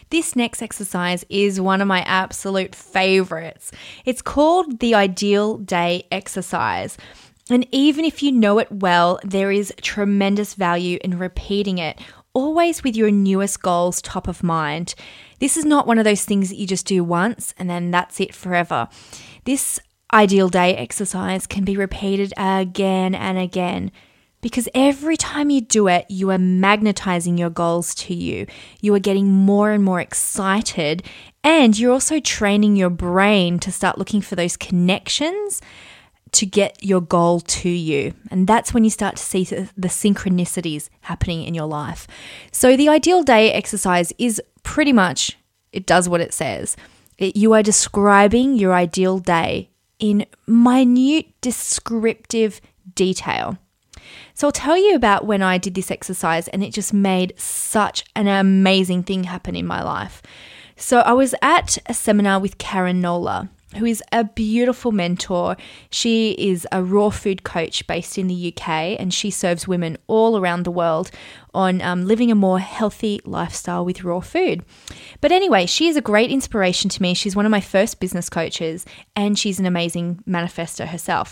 This next exercise is one of my absolute favorites. It's called the Ideal Day exercise. And even if you know it well, there is tremendous value in repeating it, always with your newest goals top of mind. This is not one of those things that you just do once and then that's it forever. This Ideal Day exercise can be repeated again and again, because every time you do it, you are magnetizing your goals to you. You are getting more and more excited, and you're also training your brain to start looking for those connections to get your goal to you. And that's when you start to see the synchronicities happening in your life. So the Ideal Day exercise is pretty much, it does what it says. You are describing your ideal day in minute descriptive detail. So I'll tell you about when I did this exercise, and it just made such an amazing thing happen in my life. So I was at a seminar with Karen Nola, who is a beautiful mentor. She is a raw food coach based in the UK, and she serves women all around the world on living a more healthy lifestyle with raw food. But anyway, she is a great inspiration to me. She's one of my first business coaches, and she's an amazing manifestor herself.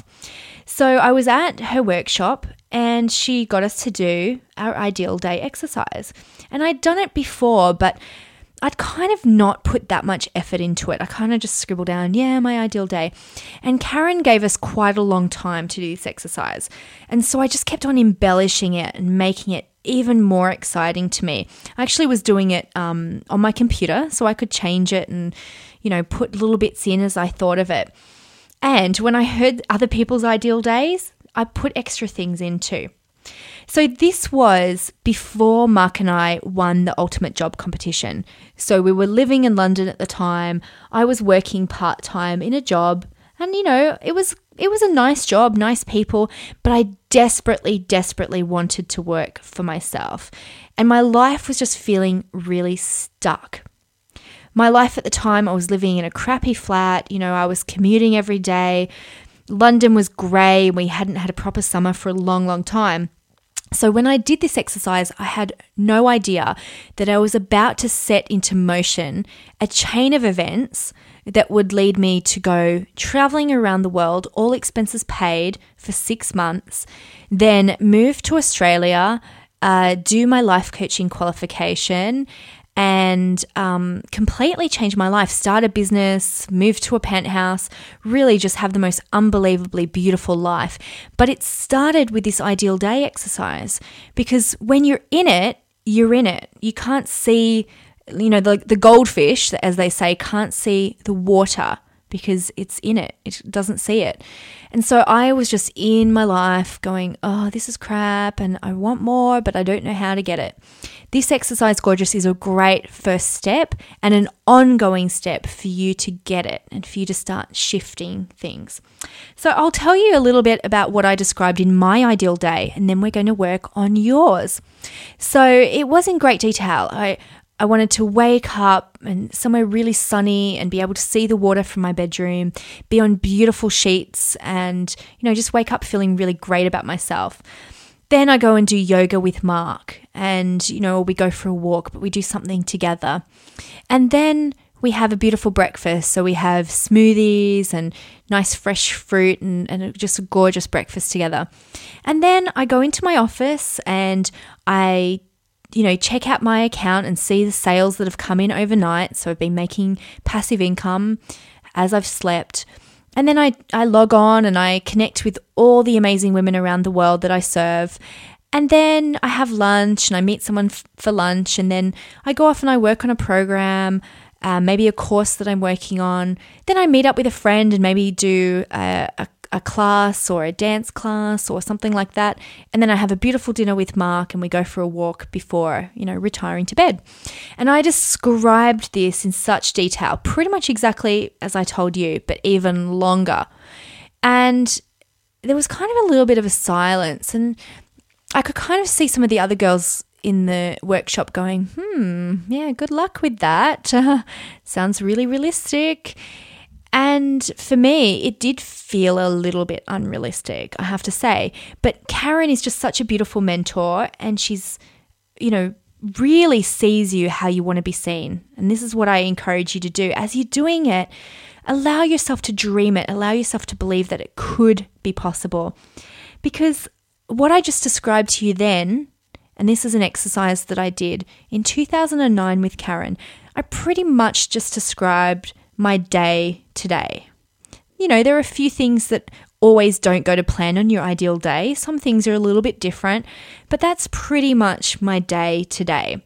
So I was at her workshop, and she got us to do our Ideal Day exercise. And I'd done it before, but I'd kind of not put that much effort into it. I kind of just scribbled down, my ideal day. And Karen gave us quite a long time to do this exercise. And so I just kept on embellishing it and making it even more exciting to me. I actually was doing it on my computer, so I could change it and, put little bits in as I thought of it. And when I heard other people's ideal days, I put extra things in too. So this was before Mark and I won the Ultimate Job competition. So we were living in London at the time. I was working part-time in a job, and it was a nice job, nice people, but I desperately wanted to work for myself. And my life was just feeling really stuck. My life at the time, I was living in a crappy flat, I was commuting every day. London was grey, and we hadn't had a proper summer for a long time. So when I did this exercise, I had no idea that I was about to set into motion a chain of events that would lead me to go traveling around the world, all expenses paid, for 6 months, then move to Australia, do my life coaching qualification, and completely change my life, start a business, move to a penthouse, really just have the most unbelievably beautiful life. But it started with this Ideal Day exercise, because when you're in it, you're in it. You can't see, the goldfish, as they say, can't see the water because it's in it. It doesn't see it. And so I was just in my life going, oh, this is crap and I want more, but I don't know how to get it. This exercise, Gorgeous, is a great first step and an ongoing step for you to get it and for you to start shifting things. So I'll tell you a little bit about what I described in my ideal day, and then we're going to work on yours. So it was in great detail. I wanted to wake up and somewhere really sunny and be able to see the water from my bedroom, be on beautiful sheets and, just wake up feeling really great about myself. Then I go and do yoga with Mark and, we go for a walk, but we do something together. And then we have a beautiful breakfast. So we have smoothies and nice fresh fruit and just a gorgeous breakfast together. And then I go into my office and I check out my account and see the sales that have come in overnight. So I've been making passive income as I've slept. And then I log on and I connect with all the amazing women around the world that I serve. And then I have lunch and I meet someone for lunch. And then I go off and I work on a program, maybe a course that I'm working on. Then I meet up with a friend and maybe do a class or a dance class or something like that. And then I have a beautiful dinner with Mark and we go for a walk before, retiring to bed. And I described this in such detail, pretty much exactly as I told you, but even longer. And there was kind of a little bit of a silence, and I could kind of see some of the other girls in the workshop going, yeah, good luck with that. Sounds really realistic. And for me, it did feel a little bit unrealistic, I have to say. But Karen is just such a beautiful mentor, and she's, really sees you how you want to be seen. And this is what I encourage you to do. As you're doing it, allow yourself to dream it. Allow yourself to believe that it could be possible. Because what I just described to you then, and this is an exercise that I did in 2009 with Karen, I pretty much just described my day today. There are a few things that always don't go to plan on your ideal day. Some things are a little bit different, but that's pretty much my day today.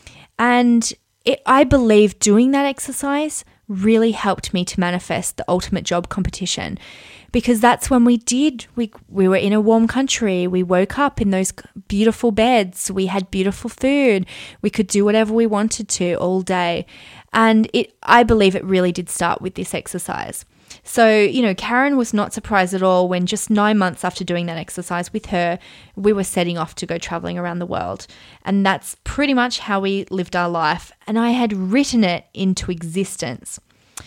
And I believe doing that exercise really helped me to manifest the ultimate job competition, because that's when we were in a warm country. We woke up in those beautiful beds. We had beautiful food. We could do whatever we wanted to all day. And I believe it really did start with this exercise. So, Karen was not surprised at all when just 9 months after doing that exercise with her, we were setting off to go traveling around the world. And that's pretty much how we lived our life. And I had written it into existence.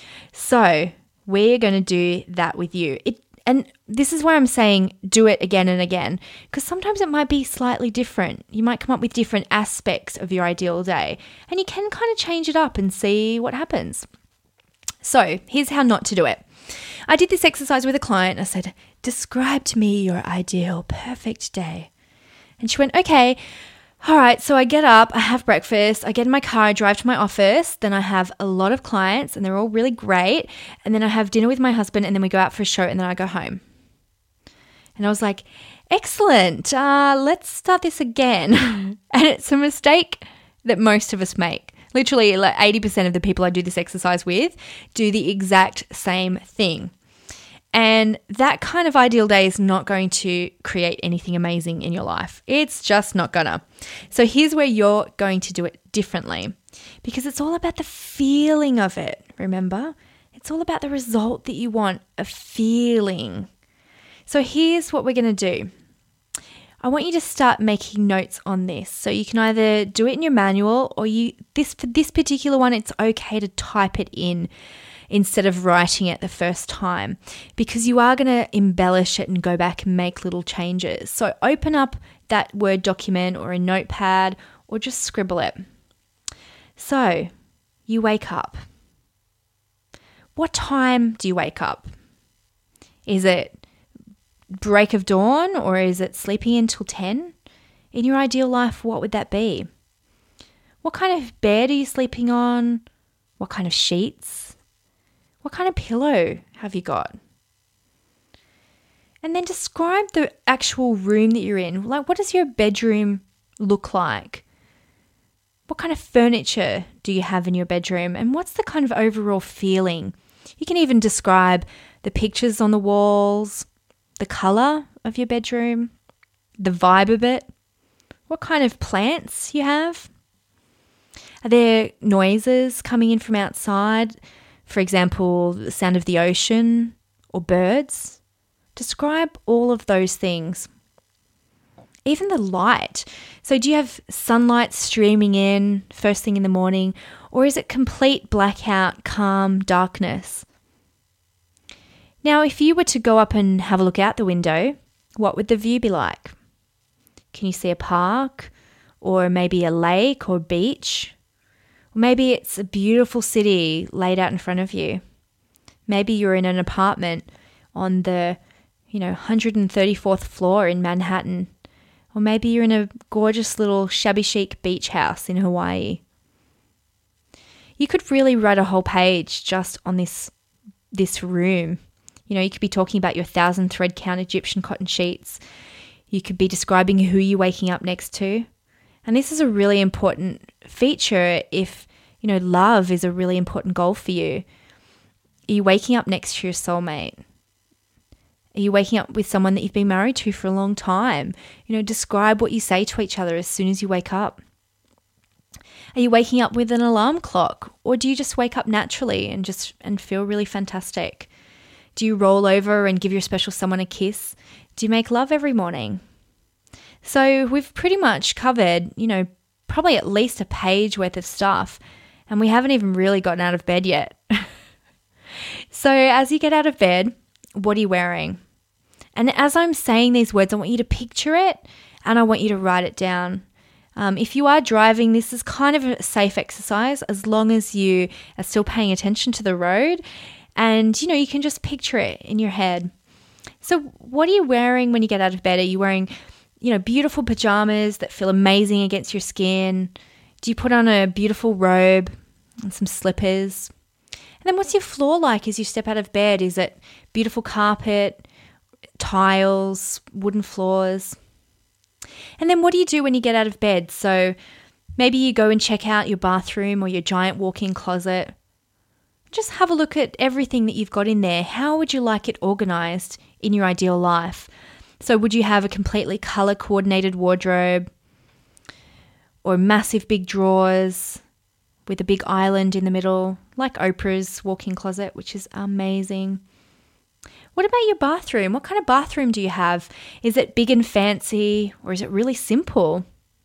So we're going to do that with you. And this is why I'm saying do it again and again, because sometimes it might be slightly different. You might come up with different aspects of your ideal day, and you can kind of change it up and see what happens. So here's how not to do it. I did this exercise with a client. I said, describe to me your ideal perfect day. And she went, okay, all right. So I get up, I have breakfast, I get in my car, I drive to my office. Then I have a lot of clients and they're all really great. And then I have dinner with my husband and then we go out for a show and then I go home. And I was like, excellent. Let's start this again. And it's a mistake that most of us make. Literally, like 80% of the people I do this exercise with do the exact same thing. And that kind of ideal day is not going to create anything amazing in your life. It's just not gonna. So here's where you're going to do it differently, because it's all about the feeling of it, remember? It's all about the result that you want, a feeling. So here's what we're going to do. I want you to start making notes on this. So you can either do it in your manual or for this particular one, it's okay to type it in instead of writing it the first time, because you are going to embellish it and go back and make little changes. So open up that Word document or a notepad or just scribble it. So you wake up. What time do you wake up? Is it break of dawn or is it sleeping until 10? In your ideal life, what would that be? What kind of bed are you sleeping on? What kind of sheets? What kind of pillow have you got? And then describe the actual room that you're in. Like, what does your bedroom look like? What kind of furniture do you have in your bedroom? And what's the kind of overall feeling? You can even describe the pictures on the walls, the color of your bedroom, the vibe of it, what kind of plants you have. Are there noises coming in from outside? For example, the sound of the ocean or birds? Describe all of those things. Even the light. So do you have sunlight streaming in first thing in the morning, or is it complete blackout, calm darkness? Now, if you were to go up and have a look out the window, what would the view be like? Can you see a park, or maybe a lake or beach? Or maybe it's a beautiful city laid out in front of you. Maybe you're in an apartment on the 134th floor in Manhattan. Or maybe you're in a gorgeous little shabby chic beach house in Hawaii. You could really write a whole page just on this room. You could be talking about your 1,000 thread count Egyptian cotton sheets. You could be describing who you're waking up next to. And this is a really important feature if, love is a really important goal for you. Are you waking up next to your soulmate? Are you waking up with someone that you've been married to for a long time? Describe what you say to each other as soon as you wake up. Are you waking up with an alarm clock, or do you just wake up naturally and feel really fantastic? Do you roll over and give your special someone a kiss? Do you make love every morning? So we've pretty much covered, probably at least a page worth of stuff, and we haven't even really gotten out of bed yet. So as you get out of bed, what are you wearing? And as I'm saying these words, I want you to picture it and I want you to write it down. If you are driving, this is kind of a safe exercise as long as you are still paying attention to the road and, you can just picture it in your head. So what are you wearing when you get out of bed? Are you wearing, beautiful pajamas that feel amazing against your skin? Do you put on a beautiful robe and some slippers? And then what's your floor like as you step out of bed? Is it beautiful carpet, tiles, wooden floors? And then what do you do when you get out of bed? So maybe you go and check out your bathroom or your giant walk-in closet. Just have a look at everything that you've got in there. How would you like it organized in your ideal life? So would you have a completely color-coordinated wardrobe or massive big drawers with a big island in the middle, like Oprah's walk-in closet, which is amazing? What about your bathroom? What kind of bathroom do you have? Is it big and fancy, or is it really simple?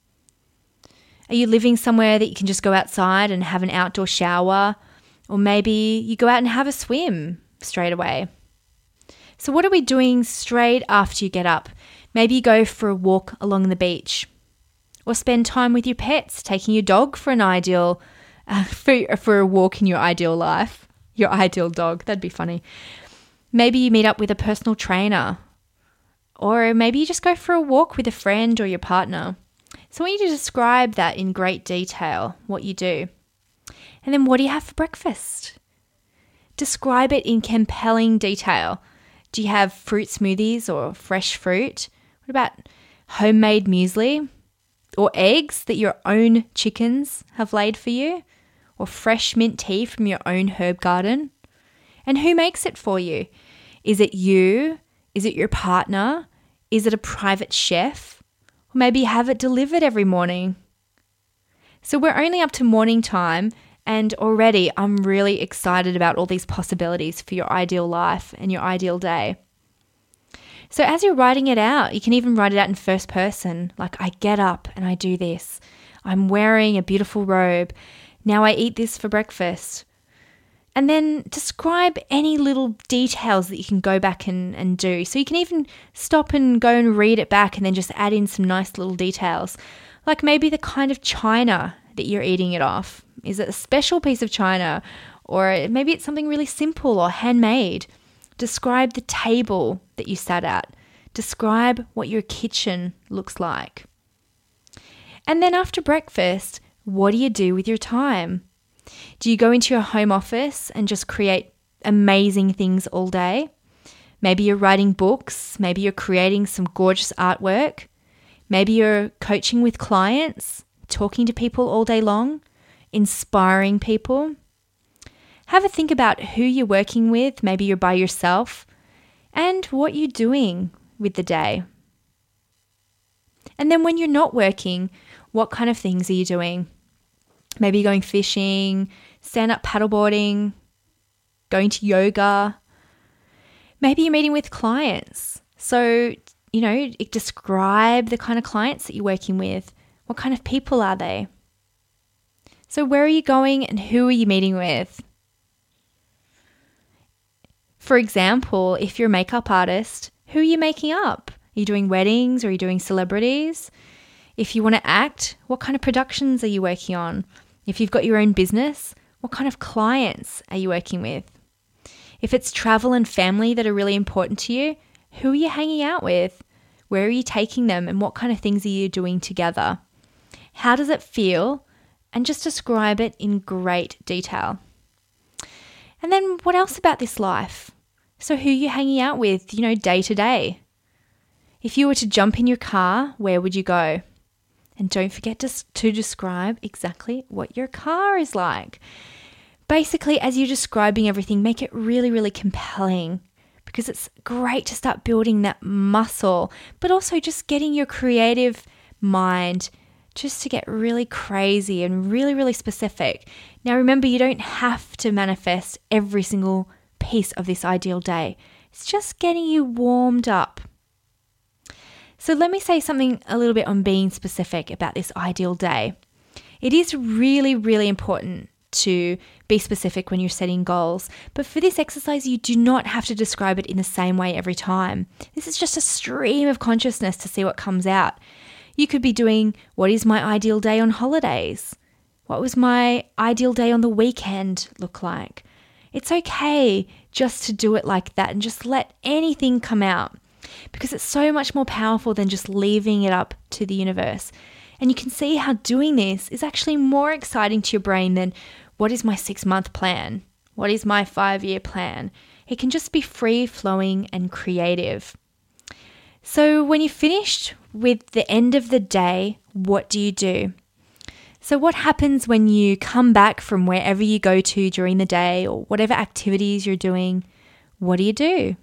Are you living somewhere that you can just go outside and have an outdoor shower? Or maybe you go out and have a swim straight away. So what are we doing straight after you get up? Maybe you go for a walk along the beach, or spend time with your pets, taking your dog for an ideal for a walk in your ideal life, your ideal dog. That'd be funny. Maybe you meet up with a personal trainer, or maybe you just go for a walk with a friend or your partner. So I want you to describe that in great detail, what you do. And then what do you have for breakfast? Describe it in compelling detail. Do you have fruit smoothies or fresh fruit? What about homemade muesli? Or eggs that your own chickens have laid for you? Or fresh mint tea from your own herb garden? And who makes it for you? Is it you? Is it your partner? Is it a private chef? Or maybe you have it delivered every morning. So we're only up to morning time, and already I'm really excited about all these possibilities for your ideal life and your ideal day. So as you're writing it out, you can even write it out in first person, like I get up and I do this. I'm wearing a beautiful robe. Now I eat this for breakfast. And then describe any little details that you can go back and do. So you can even stop and go and read it back and then just add in some nice little details. Like maybe the kind of china that you're eating it off. Is it a special piece of china? Or maybe it's something really simple or handmade. Describe the table that you sat at. Describe what your kitchen looks like. And then after breakfast, what do you do with your time? Do you go into your home office and just create amazing things all day? Maybe you're writing books. Maybe you're creating some gorgeous artwork. Maybe you're coaching with clients, talking to people all day long, inspiring people. Have a think about who you're working with. Maybe you're by yourself, and what you're doing with the day. And then when you're not working, what kind of things are you doing? Maybe you're going fishing, stand-up paddleboarding, going to yoga. Maybe you're meeting with clients. So, describe the kind of clients that you're working with. What kind of people are they? So where are you going and who are you meeting with? For example, if you're a makeup artist, who are you making up? Are you doing weddings or are you doing celebrities? If you want to act, what kind of productions are you working on? If you've got your own business, what kind of clients are you working with? If it's travel and family that are really important to you, who are you hanging out with? Where are you taking them and what kind of things are you doing together? How does it feel? And just describe it in great detail. And then what else about this life? So who are you hanging out with, day to day? If you were to jump in your car, where would you go? And don't forget to describe exactly what your car is like. Basically, as you're describing everything, make it really, really compelling, because it's great to start building that muscle, but also just getting your creative mind just to get really crazy and really, really specific. Now, remember, you don't have to manifest every single piece of this ideal day. It's just getting you warmed up. So let me say something a little bit on being specific about this ideal day. It is really, really important to be specific when you're setting goals. But for this exercise, you do not have to describe it in the same way every time. This is just a stream of consciousness to see what comes out. You could be doing, what is my ideal day on holidays? What was my ideal day on the weekend look like? It's okay just to do it like that and just let anything come out, because it's so much more powerful than just leaving it up to the universe. And you can see how doing this is actually more exciting to your brain than, what is my 6-month plan? What is my 5-year plan? It can just be free flowing and creative. So when you're finished with the end of the day, what do you do? So what happens when you come back from wherever you go to during the day or whatever activities you're doing? What do you do?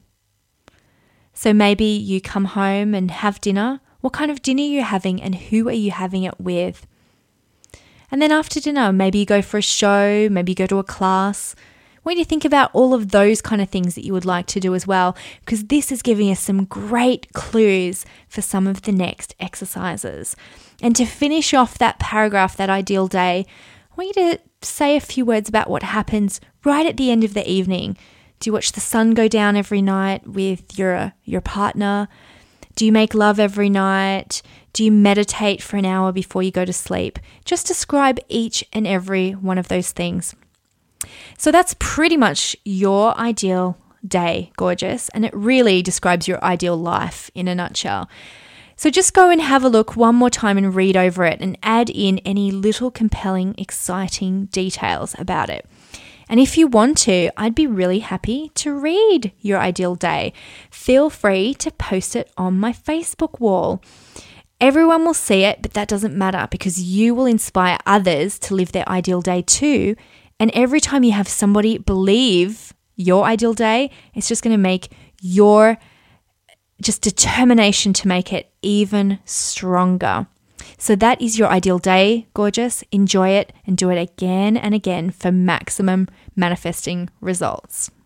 So maybe you come home and have dinner. What kind of dinner are you having and who are you having it with? And then after dinner, maybe you go for a show, maybe you go to a class. When you think about all of those kind of things that you would like to do as well, because this is giving us some great clues for some of the next exercises. And to finish off that paragraph, that ideal day, I want you to say a few words about what happens right at the end of the evening. Do you watch the sun go down every night with your partner? Do you make love every night? Do you meditate for an hour before you go to sleep? Just describe each and every one of those things. So that's pretty much your ideal day, gorgeous, and it really describes your ideal life in a nutshell. So just go and have a look one more time and read over it and add in any little compelling, exciting details about it. And if you want to, I'd be really happy to read your ideal day. Feel free to post it on my Facebook wall. Everyone will see it, but that doesn't matter because you will inspire others to live their ideal day too. And every time you have somebody believe your ideal day, it's just going to make your just determination to make it even stronger. So that is your ideal day, gorgeous. Enjoy it and do it again and again for maximum manifesting results.